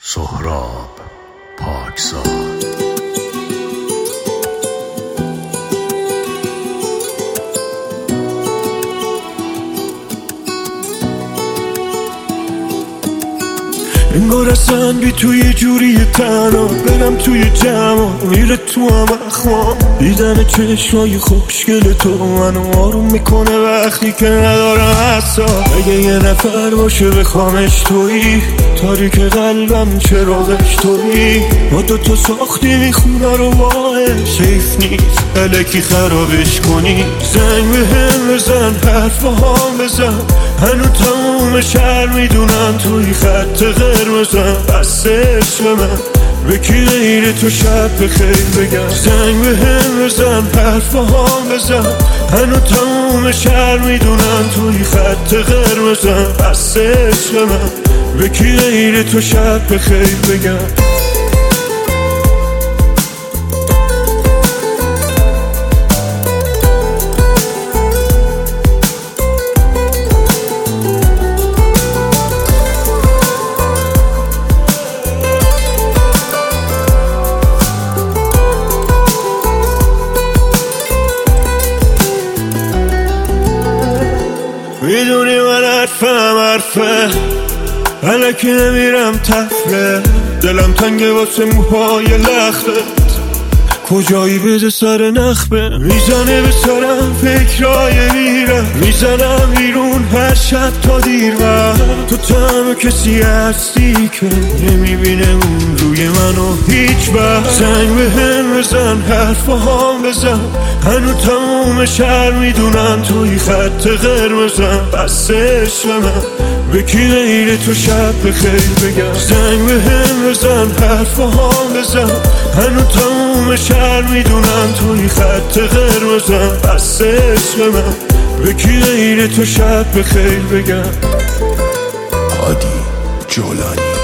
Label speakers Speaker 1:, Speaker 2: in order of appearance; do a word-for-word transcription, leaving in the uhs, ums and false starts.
Speaker 1: سهراب پاکزاد.
Speaker 2: انگار اصلا بی توی جوری تنها برم توی جمع میره تو هم اخوام. دیدن چشمای خوشگل تو منو آروم میکنه وقتی که ندارم حساب. اگه یه نفر باشه بخوامش تویی، تاریک قلبم چراغش تویی. ما دوتا ساختیم خونه رو باش، حیف نیست الکی خرابش کنی. زنگ به هم بزن، حرف با هم بزن، هنو تموم شهر میدونن توی خط قرمزم. بس عشق من به کی غیر تو شب بخیر بگم. زنگ به هم بزن، حرف با هم بزن، هنو تموم شهر میدونن توی خط قرمزم. بس عشق من به کی غیر تو شب بخیر بگم. میدونی من حرفم حرفه، الکی نمیرم تفره. دلم تنگه واسه موهای لختت، کجایی بده سر نخبه. میزنه به سرم فکرای میرم، میزنم بیرون هر شب تا دیر وقت. تو تمام کسی هستی که نمیبینه اون روی منو هیچ وقت. زنگ به هم بزن، حرف با هم بزن، هنو تموم شهر میدونن توی خط قرمزم. بس عشق من به کی غیر تو شب بخیر بگم. زنگ به هم بزن، حرف با هم بزن، هنو تموم شهر میدونن توی خط قرمزم. بس عشق من به کی غیر تو شب بخیر بگم.
Speaker 1: هادی جولانی.